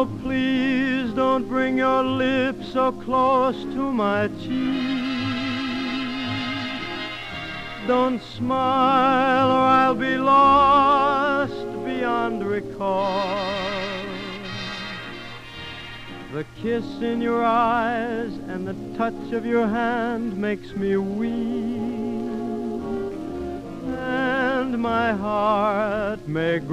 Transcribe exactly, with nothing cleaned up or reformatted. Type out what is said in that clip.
Oh, please don't bring your lips so close to my cheek. Don't smile or I'll be lost beyond recall. The kiss in your eyes and the touch of your hand makes me weak, and my heart may